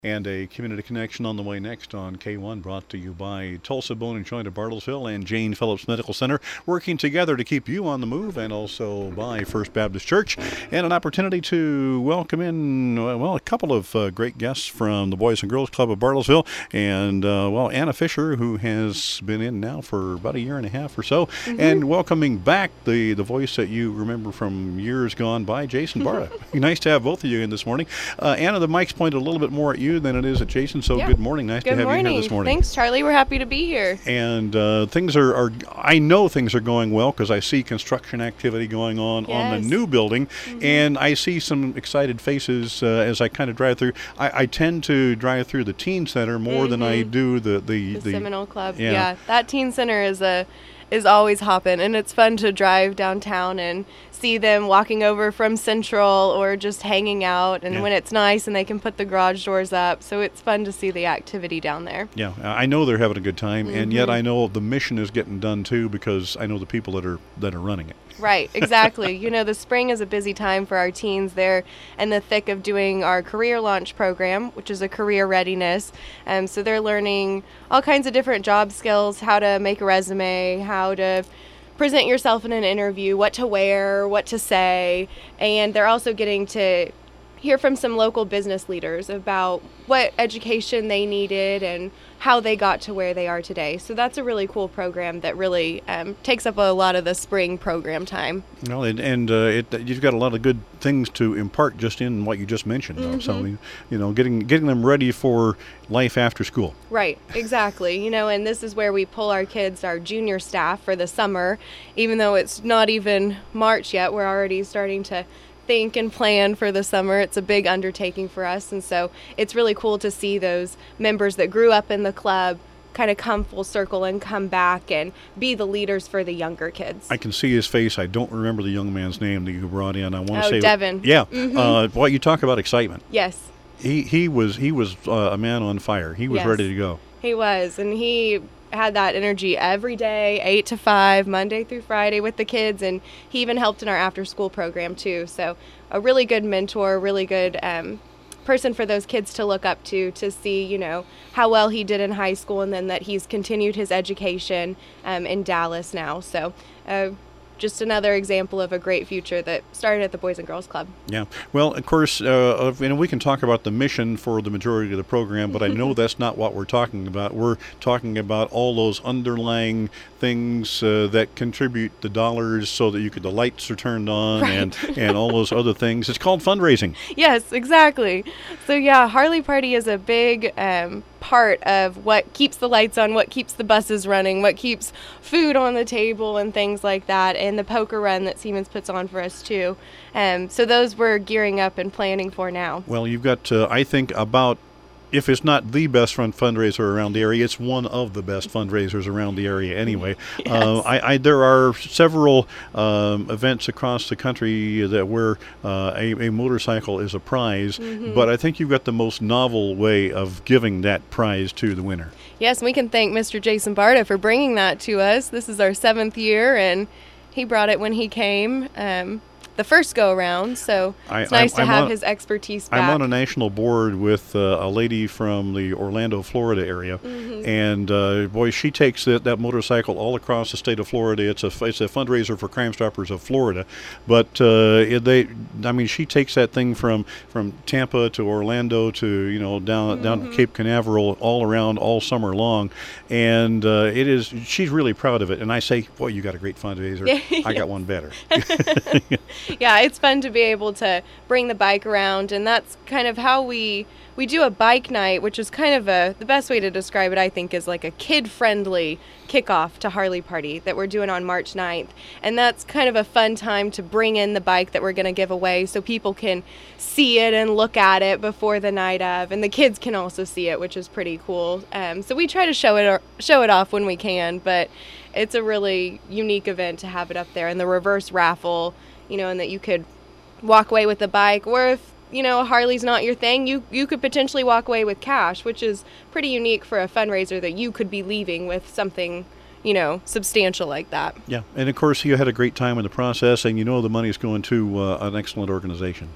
And a community connection on the way next on K1, brought to you by Tulsa Bone and Joint of Bartlesville and Jane Phillips Medical Center, working together to keep you on the move, and also by First Baptist Church, and an opportunity to welcome in, a couple of great guests from the Boys and Girls Club of Bartlesville, and, Anna Fisher, who has been in now for about a year and a half or so, and welcoming back the voice that you remember from years gone by, Jason Barta. Nice to have both of you in this morning. Anna, the mic's pointed a little bit more at you than it is at Jason, so good morning. Nice to have you here this morning. Thanks, Charlie. We're happy to be here. And things are I know things are going well because I see construction activity going on the new building, and I see some excited faces as I kind of drive through. I tend to drive through the teen center more than I do the Seminole Club. Yeah, that teen center is always hopping, and it's fun to drive downtown and see them walking over from Central or just hanging out, and when it's nice and they can put the garage doors up, so it's fun to see the activity down there. Yeah, I know they're having a good time, and yet I know the mission is getting done too because I know the people that are running it. Right, exactly. The spring is a busy time for our teens. They're in the thick of doing our career launch program, which is a career readiness. So they're learning all kinds of different job skills, how to make a resume, how to present yourself in an interview, what to wear, what to say, and they're also getting to hear from some local business leaders about what education they needed and how they got to where they are today. So that's a really cool program that really takes up a lot of the spring program time. Well, you've got a lot of good things to impart just in what you just mentioned, though. So, getting them ready for life after school. Right, exactly. And this is where we pull our kids, our junior staff, for the summer. Even though it's not even March yet, we're already starting to think and plan for the summer. It's a big undertaking for us, and so it's really cool to see those members that grew up in the club kind of come full circle and come back and be the leaders for the younger kids. I can see his face. I don't remember the young man's name that you brought in. I want to say Devin. Yeah. You talk about excitement. Yes. He was a man on fire. He was ready to go. He was, and he had that energy every day, 8 to 5, Monday through Friday with the kids, and he even helped in our after-school program too. So a really good mentor, really good person for those kids to look up to see, how well he did in high school, and then that he's continued his education in Dallas now. So just another example of a great future that started at the Boys and Girls Club. Yeah. Well, of course, we can talk about the mission for the majority of the program, but I know that's not what we're talking about. We're talking about all those underlying things that contribute the dollars so that the lights are turned on, and all those other things. It's called fundraising. Yes, exactly. So yeah, Harley Party is a big part of what keeps the lights on, what keeps the buses running, what keeps food on the table and things like that, and the poker run that Siemens puts on for us too. So those we're gearing up and planning for now. Well, you've got, I think, about, if it's not the best fundraiser around the area, it's one of the best fundraisers around the area anyway. Yes. There are several events across the country where a motorcycle is a prize, but I think you've got the most novel way of giving that prize to the winner. Yes, and we can thank Mr. Jason Barta for bringing that to us. This is our 7th year, and he brought it when he came the first go-around, so it's nice to have his expertise back. I'm on a national board with a lady from the Orlando, Florida area, and she takes that motorcycle all across the state of Florida. It's a fundraiser for Crime Stoppers of Florida, but she takes that thing from Tampa to Orlando to down to Cape Canaveral, all around all summer long, and she's really proud of it. And I say, boy, you got a great fundraiser. I got one better. Yeah, it's fun to be able to bring the bike around, and that's kind of how we do a bike night, which is kind of the best way to describe it, I think, is like a kid-friendly kickoff to Harley Party that we're doing on March 9th. And that's kind of a fun time to bring in the bike that we're going to give away so people can see it and look at it before the night of, and the kids can also see it, which is pretty cool. So we try to show it off when we can, but it's a really unique event to have it up there. And the reverse raffle, and that you could walk away with the bike, or if Harley's not your thing, you could potentially walk away with cash, which is pretty unique for a fundraiser, that you could be leaving with something substantial like that. Yeah, and of course you had a great time in the process, and the money is going to an excellent organization.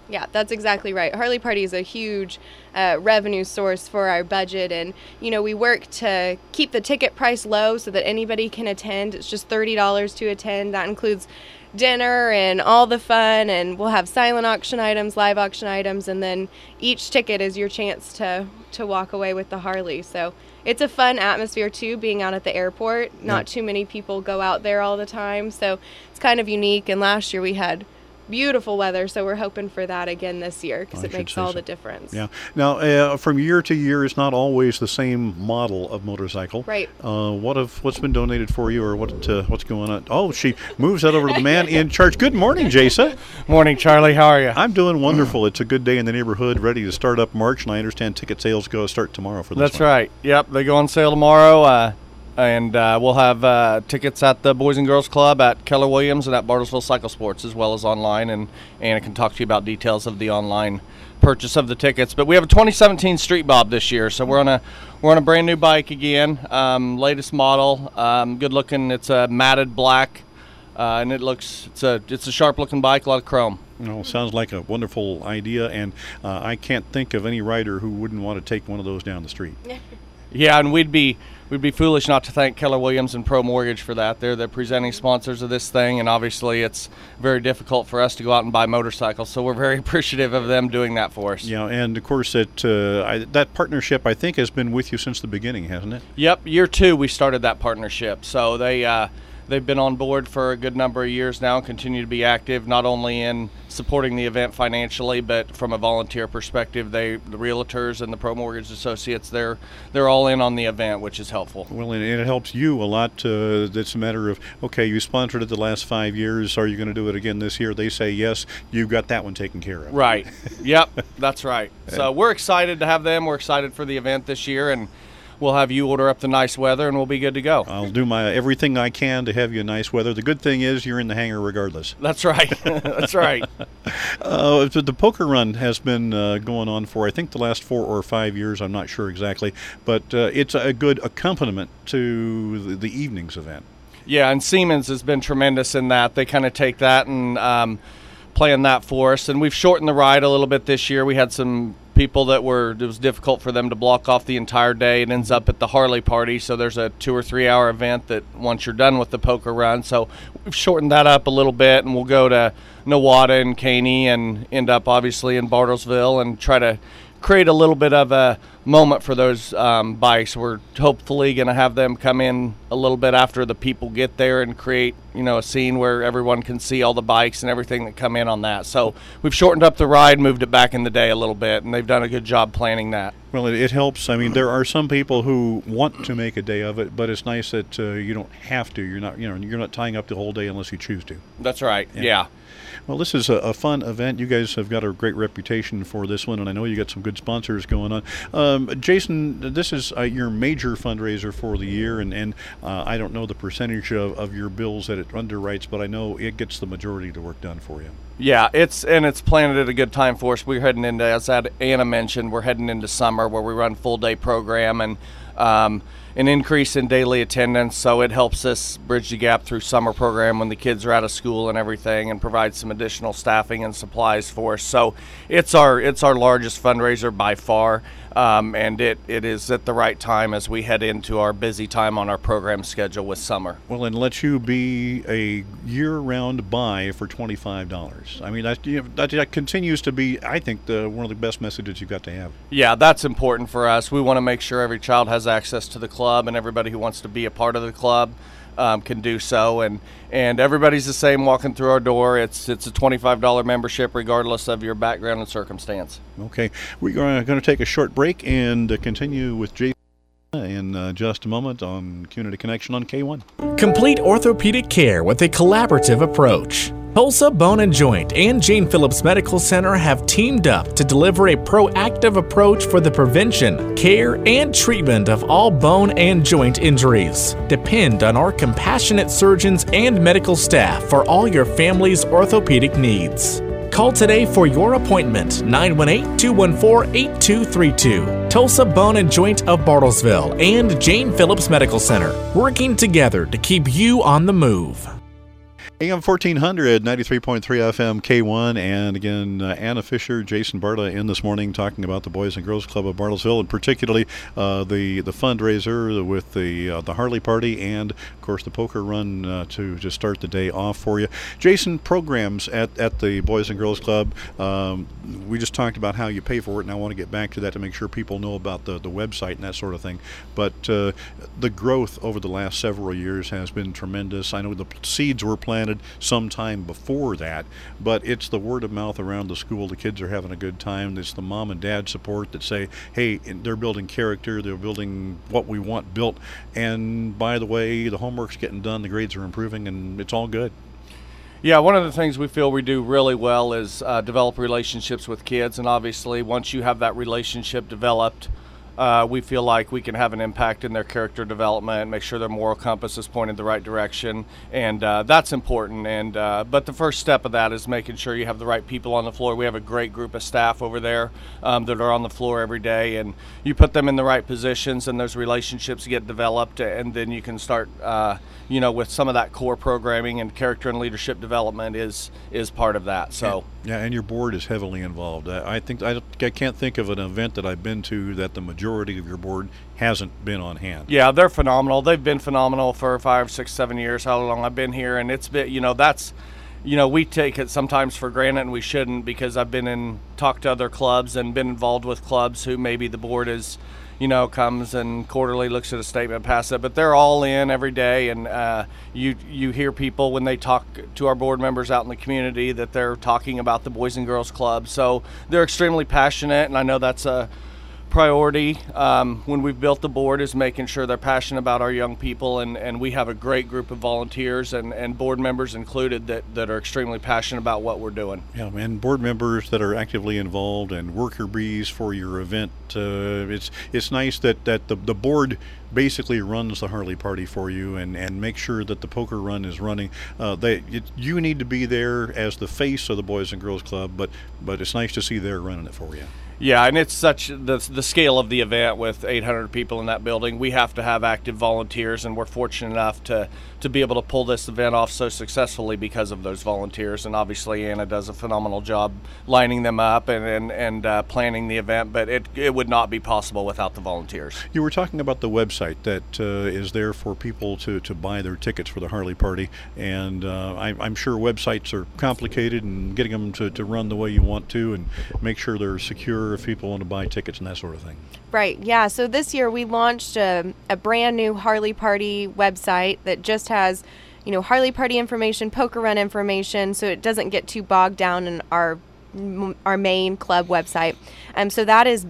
Yeah, that's exactly right. Harley Party is a huge revenue source for our budget, and we work to keep the ticket price low so that anybody can attend. It's just $30 to attend. That includes dinner and all the fun, and we'll have silent auction items, live auction items, and then each ticket is your chance to walk away with the Harley. So it's a fun atmosphere too, being out at the airport. Not too many people go out there all the time, so it's kind of unique. And last year we had beautiful weather, so we're hoping for that again this year because it makes all the difference. Yeah. Now, from year to year, it's not always the same model of motorcycle. Right. What's been donated for you, or what's going on? Oh, she moves that over to the man in charge. Good morning, Jason. Morning, Charlie. How are you? I'm doing wonderful. It's a good day in the neighborhood, ready to start up March, and I understand ticket sales start tomorrow for this. That's right. Yep, they go on sale tomorrow. And we'll have tickets at the Boys and Girls Club, at Keller Williams, and at Bartlesville Cycle Sports, as well as online. And Anna can talk to you about details of the online purchase of the tickets. But we have a 2017 Street Bob this year, so we're on a brand new bike again, latest model, good looking. It's a matted black, and it's a sharp looking bike, a lot of chrome. Sounds like a wonderful idea, and I can't think of any rider who wouldn't want to take one of those down the street. Yeah, and we'd be foolish not to thank Keller Williams and Pro Mortgage for that. They're the presenting sponsors of this thing, and obviously it's very difficult for us to go out and buy motorcycles, so we're very appreciative of them doing that for us. Yeah, and of course that partnership, I think, has been with you since the beginning, hasn't it? Yep, year 2 we started that partnership, so they've been on board for a good number of years now and continue to be active, not only in supporting the event financially, but from a volunteer perspective. The realtors and the Pro Mortgage Associates, they're all in on the event, which is helpful. Well, and it helps you a lot. It's a matter of, okay, you sponsored it the last 5 years. Are you going to do it again this year? They say yes. You've got that one taken care of. Right. Yep, that's right. So we're excited to have them. We're excited for the event this year, and we'll have you order up the nice weather, and we'll be good to go. I'll do everything I can to have you nice weather. The good thing is you're in the hangar regardless. That's right. That's right. The poker run has been going on for, I think, the last 4 or 5 years. I'm not sure exactly. But it's a good accompaniment to the evening's event. Yeah, and Siemens has been tremendous in that. They kind of take that and plan that for us. And we've shortened the ride a little bit this year. We had some people it was difficult for them to block off the entire day. It ends up at the Harley Party, so there's a 2 or 3 hour event that once you're done with the poker run. So we've shortened that up a little bit, and we'll go to Nowata and Caney and end up obviously in Bartlesville and try to create a little bit of a moment for those bikes. We're hopefully going to have them come in a little bit after the people get there and create a scene where everyone can see all the bikes and everything that come in on that. So we've shortened up the ride, moved it back in the day a little bit, and they've done a good job planning that. Well, it helps. I mean, there are some people who want to make a day of it, but it's nice that you don't have to. You're not tying up the whole day unless you choose to. That's right. Yeah. Well, this is a fun event. You guys have got a great reputation for this one, and I know you got some good sponsors going on. Jason, this is your major fundraiser for the year, and I don't know the percentage of your bills that it underwrites, but I know it gets the majority of the work done for you. Yeah, it's planned at a good time for us. We're heading into, as Anna mentioned, we're heading into summer where we run full day program and an increase in daily attendance, so it helps us bridge the gap through summer program when the kids are out of school and everything, and provide some additional staffing and supplies for us. So it's our largest fundraiser by far, and it is at the right time as we head into our busy time on our program schedule with summer. Well, and let you be a year-round buy for $25. I mean, that continues to be, I think, one of the best messages you've got to have. Yeah, that's important for us. We want to make sure every child has access to the club, and everybody who wants to be a part of the club can do so, and everybody's the same walking through our door. It's a $25 membership regardless of your background and circumstance. Okay, we're going to take a short break and continue with Jason in just a moment on Community Connection on K1. Complete orthopedic care with a collaborative approach. Tulsa Bone and Joint and Jane Phillips Medical Center have teamed up to deliver a proactive approach for the prevention, care, and treatment of all bone and joint injuries. Depend on our compassionate surgeons and medical staff for all your family's orthopedic needs. Call today for your appointment, 918-214-8232. Tulsa Bone and Joint of Bartlesville and Jane Phillips Medical Center, working together to keep you on the move. AM 1400, 93.3 FM K1, and again, Anna Fisher, Jason Barta in this morning talking about the Boys and Girls Club of Bartlesville, and particularly the fundraiser with the Harley Party and, of course, the poker run to start the day off for you. Jason, programs at the Boys and Girls Club, we just talked about how you pay for it, and I want to get back to that to make sure people know about the website and that sort of thing. But the growth over the last several years has been tremendous. I know the seeds were planted sometime before that, but it's the word of mouth around the school. The kids are having a good time. It's the mom and dad support that say, hey, they're building character, they're building what we want built, and by the way, the homework's getting done, the grades are improving, and it's all good. Yeah, one of the things we feel we do really well is develop relationships with kids, and obviously once you have that relationship developed, we feel like we can have an impact in their character development, make sure their moral compass is pointed the right direction, and that's important. And but the first step of that is making sure you have the right people on the floor. We have a great group of staff over there that are on the floor every day, and you put them in the right positions, and those relationships get developed, and then you can start, with some of that core programming, and character and leadership development is part of that. So. Yeah, and your board is heavily involved. I can't think of an event that I've been to that the majority of your board hasn't been on hand. Yeah, they're phenomenal. They've been phenomenal for 5, 6, 7 years, how long I've been here, and it's been, we take it sometimes for granted, and we shouldn't, because I've been talked to other clubs and been involved with clubs who maybe the board is, comes and quarterly looks at a statement, pass it, but they're all in every day, and you hear people when they talk to our board members out in the community that they're talking about the Boys and Girls Club, so they're extremely passionate, and I know that's a priority when we've built the board, is making sure they're passionate about our young people, and we have a great group of volunteers and board members included that are extremely passionate about what we're doing. Yeah, and board members that are actively involved and worker bees for your event. It's nice that the board basically runs the Harley Party for you and make sure that the poker run is running. You need to be there as the face of the Boys and Girls Club, but it's nice to see they're running it for you. Yeah, and it's such the scale of the event with 800 people in that building. We have to have active volunteers, and we're fortunate enough to be able to pull this event off so successfully because of those volunteers. And obviously Anna does a phenomenal job lining them up and planning the event, but it would not be possible without the volunteers. You were talking about the website that is there for people to buy their tickets for the Harley Party, and I'm sure websites are complicated, and getting them to run the way you want to and make sure they're secure if people want to buy tickets and that sort of thing. Right, yeah. So this year we launched a brand new Harley Party website that just has, Harley Party information, poker run information, so it doesn't get too bogged down in our main club website. So that is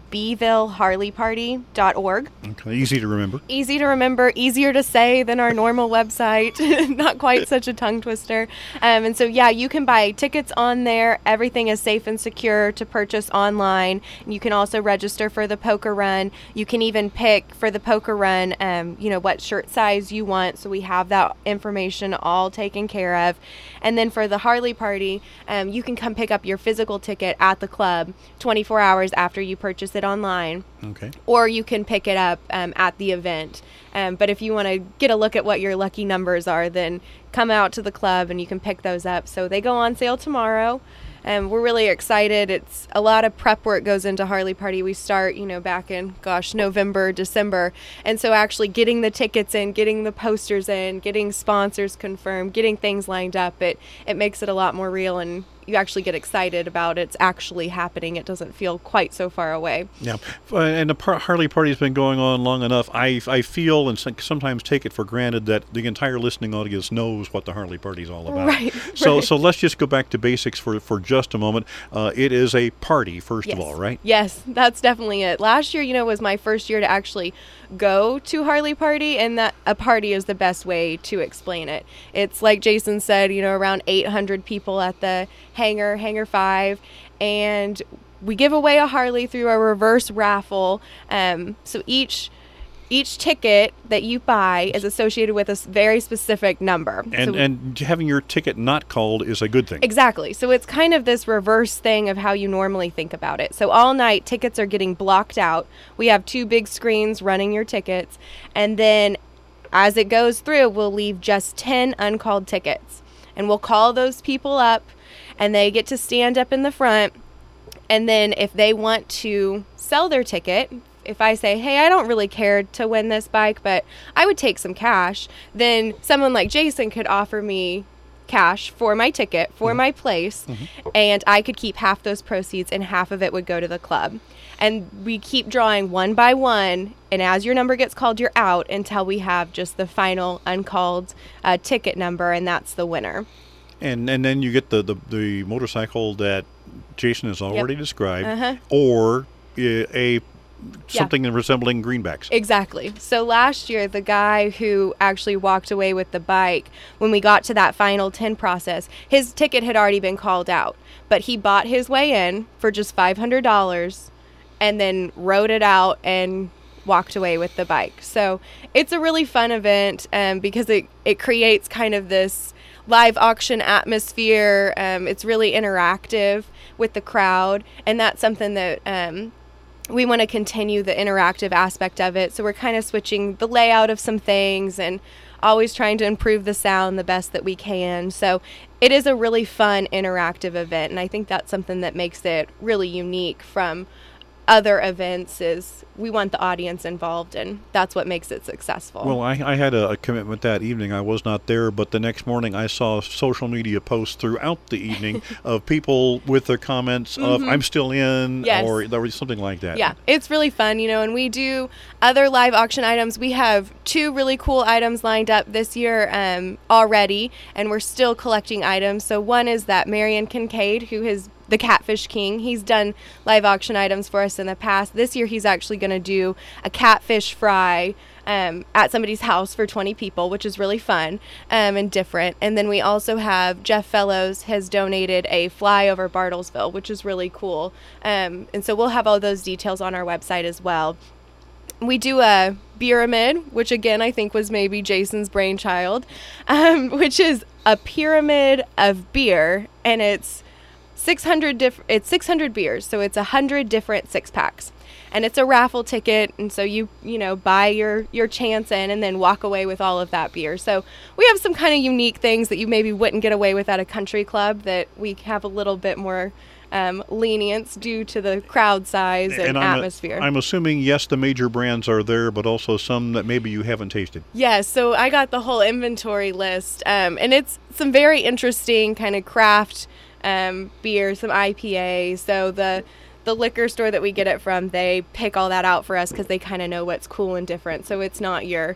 BeevilleHarleyParty.org. Okay, easy to remember. Easy to remember, easier to say than our normal website. Not quite such a tongue twister. And so, yeah, you can buy tickets on there. Everything is safe and secure to purchase online. You can also register for the poker run. You can even pick for the poker run, what shirt size you want. So we have that information all taken care of. And then for the Harley Party, you can come pick up your physical ticket at the club 24 hours after you purchase it online. Okay. Or you can pick it up at the event. But if you want to get a look at what your lucky numbers are, then come out to the club and you can pick those up. So they go on sale tomorrow. We're really excited. It's a lot of prep work goes into Harley Party. We start, back in, November, December. And so actually getting the tickets in, getting the posters in, getting sponsors confirmed, getting things lined up, it makes it a lot more real, and you actually get excited about it's actually happening. It doesn't feel quite so far away. Yeah, and the Harley Party has been going on long enough. I feel and sometimes take it for granted that the entire listening audience knows what the Harley Party is all about. Right. So let's just go back to basics for just a moment. It is a party, first of all, right? Yes, that's definitely it. Last year, was my first year to actually go to Harley Party, and that a party is the best way to explain it. It's like Jason said, around 800 people at the Hangar 5, and we give away a Harley through a reverse raffle. So each ticket that you buy is associated with a very specific number. And having your ticket not called is a good thing. Exactly. So it's kind of this reverse thing of how you normally think about it. So all night, tickets are getting blocked out. We have 2 big screens running your tickets. And then as it goes through, we'll leave just 10 uncalled tickets. and we'll call those people up, and they get to stand up in the front. And then if they want to sell their ticket, if I say, hey, I don't really care to win this bike, but I would take some cash, then someone like Jason could offer me cash for my ticket, for my place, and I could keep half those proceeds and half of it would go to the club. And we keep drawing one by one, and as your number gets called, you're out until we have just the final uncalled ticket number, and that's the winner. And then you get the motorcycle that Jason has already described, or a something resembling greenbacks. Exactly. So last year, the guy who actually walked away with the bike, when we got to that final 10 process, his ticket had already been called out, but he bought his way in for just $500 and then rode it out and walked away with the bike. So it's a really fun event because it creates kind of this live auction atmosphere. It's really interactive with the crowd, and that's something that we want to continue the interactive aspect of it. So we're kind of switching the layout of some things and always trying to improve the sound the best that we can. So it is a really fun interactive event, and I think that's something that makes it really unique from other events. Is we want the audience involved, and that's what makes it successful. Well, I had a commitment that evening. I was not there, but the next morning I saw social media posts throughout the evening of people with their comments of "I'm still in," or there was something like that. Yeah, it's really fun, and we do other live auction items. We have 2 really cool items lined up this year already, and we're still collecting items. So one is that Marion Kincaid, who is the Catfish King. He's done live auction items for us in the past. This year he's actually going to do a catfish fry at somebody's house for 20 people, which is really fun and different. And then we also have Jeff Fellows has donated a fly over Bartlesville, which is really cool. And so we'll have all those details on our website as well. We do a pyramid, which again I think was maybe Jason's brainchild, which is a pyramid of beer, and it's 600 beers, so it's 100 different 6-packs, and it's a raffle ticket, and so you buy your chance in and then walk away with all of that beer. So we have some kind of unique things that you maybe wouldn't get away with at a country club that we have a little bit more lenience due to the crowd size and atmosphere. I'm assuming, yes, the major brands are there, but also some that maybe you haven't tasted. Yes, so I got the whole inventory list, and it's some very interesting kind of craft beer, some IPA. So the liquor store that we get it from, they pick all that out for us because they kind of know what's cool and different. So it's not your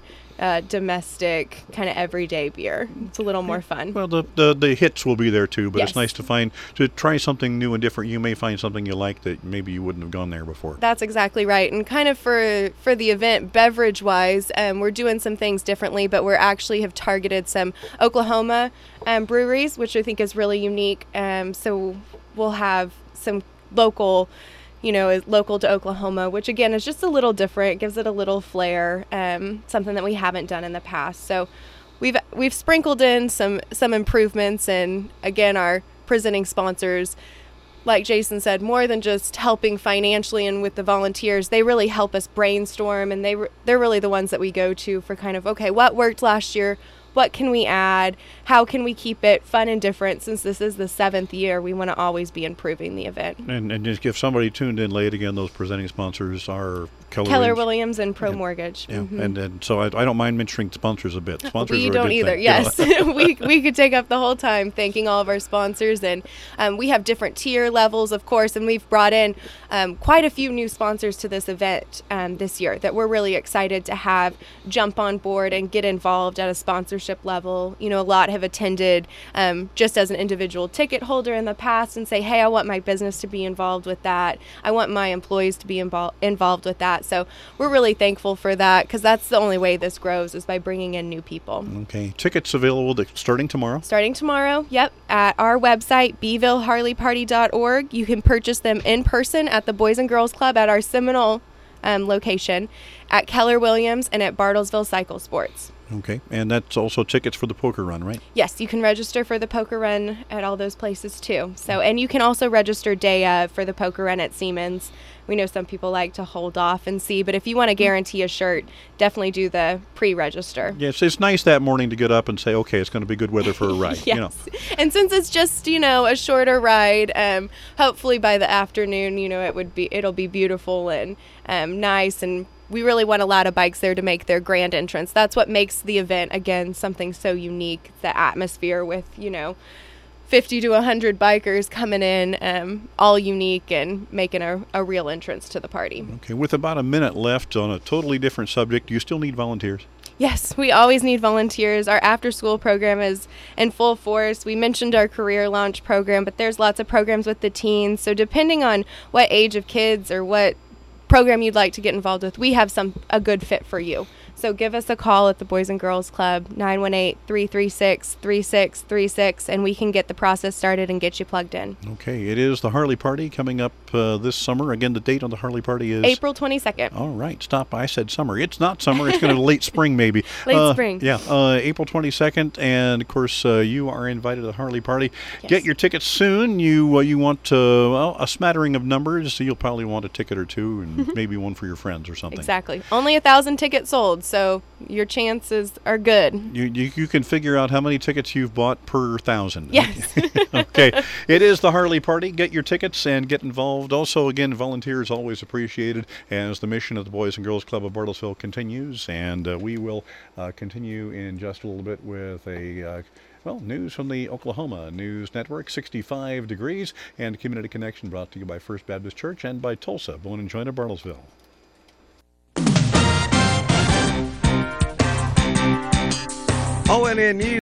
domestic kind of everyday beer. It's a little more fun. Well, the hits will be there too, but It's nice to try something new and different. You may find something you like that maybe you wouldn't have gone there before. That's exactly right. And kind of for the event, beverage wise, we're doing some things differently, but we're actually have targeted some Oklahoma breweries, which I think is really unique. So we'll have some local, is local to Oklahoma, which again is just a little different, gives it a little flair, something that we haven't done in the past. So we've sprinkled in some improvements, and again, our presenting sponsors, like Jason said, more than just helping financially and with the volunteers, they really help us brainstorm, and they're really the ones that we go to for kind of, okay, what worked last year? What can we add? How can we keep it fun and different? Since this is the 7th year, we want to always be improving the event. And just if somebody tuned in late, again, those presenting sponsors are Keller Williams and Pro Mortgage. Yeah, and so I don't mind mentioning sponsors a bit. Sponsors we are don't a good either. thing. Yes, we could take up the whole time thanking all of our sponsors, and we have different tier levels, of course, and we've brought in quite a few new sponsors to this event this year that we're really excited to have jump on board and get involved at a sponsorship level. A lot have attended just as an individual ticket holder in the past and say, hey, I want my business to be involved with that. I want my employees to be involved with that. So we're really thankful for that, because that's the only way this grows, is by bringing in new people. Okay. Tickets available starting tomorrow? Starting tomorrow, yep. At our website, BeevilleHarleyParty.org. You can purchase them in person at the Boys and Girls Club at our Seminole location, at Keller Williams, and at Bartlesville Cycle Sports. Okay. And that's also tickets for the poker run, right? Yes, you can register for the poker run at all those places too. So, and you can also register day of for the poker run at Siemens. we know some people like to hold off and see, but if you want to guarantee a shirt, definitely do the pre-register. Yes, it's nice that morning to get up and say, okay, it's going to be good weather for a ride. Yes. And since it's just, a shorter ride, hopefully by the afternoon, it'll be beautiful and nice, and we really want a lot of bikes there to make their grand entrance. That's what makes the event, again, something so unique, the atmosphere with, 50 to 100 bikers coming in, all unique and making a real entrance to the party. Okay, with about a minute left on a totally different subject, do you still need volunteers? Yes, we always need volunteers. Our after-school program is in full force. We mentioned our career launch program, but there's lots of programs with the teens. So depending on what age of kids or what program you'd like to get involved with, we have a good fit for you. So give us a call at the Boys and Girls Club, 918-336-3636, and we can get the process started and get you plugged in. Okay, it is the Harley Party coming up this summer. Again, the date on the Harley Party is? April 22nd. All right, stop by. I said summer. It's not summer. It's going to be late spring, maybe. Late spring. Yeah, April 22nd, and of course, you are invited to the Harley Party. Yes. Get your tickets soon. You want a smattering of numbers, so you'll probably want a ticket or two, and maybe one for your friends or something. Exactly. Only 1,000 tickets sold, so your chances are good. You can figure out how many tickets you've bought per 1,000. Yes. Okay. It is the Harley Party. Get your tickets and get involved. Also, again, volunteers always appreciated as the mission of the Boys and Girls Club of Bartlesville continues. And we will continue in just a little bit with news from the Oklahoma News Network, 65 degrees, and Community Connection brought to you by First Baptist Church and by Tulsa Bone and Joint of Bartlesville. ONN News.